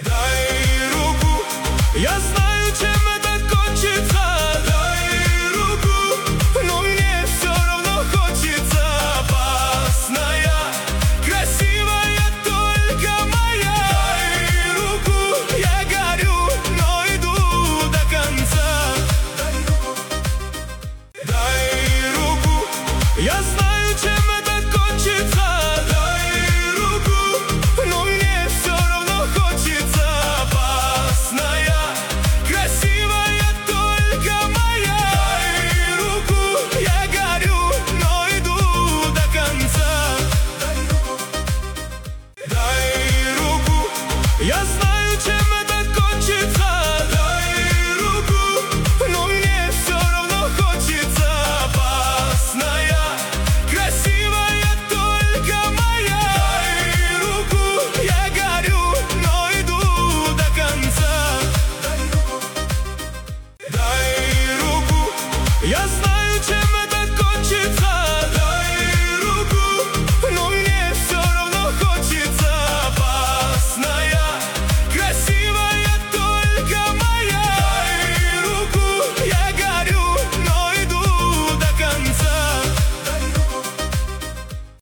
Дай руку, я знаю, чем это кончится. Дай руку, но мне все равно хочется. Опасная, красивая, только моя. Дай руку, я горю, но иду до конца. Дай руку, я знаю, чем это кончится. Дай руку, но мне все равно хочется. Опасная, красивая, только моя. Дай руку, я горю, но иду до конца. Дай руку, я знаю, чем это кончится. Дай руку, но мне все равно хочется. Опасная, красивая, только моя. Дай руку, я горю, но иду до конца. Дай руку, я знаю.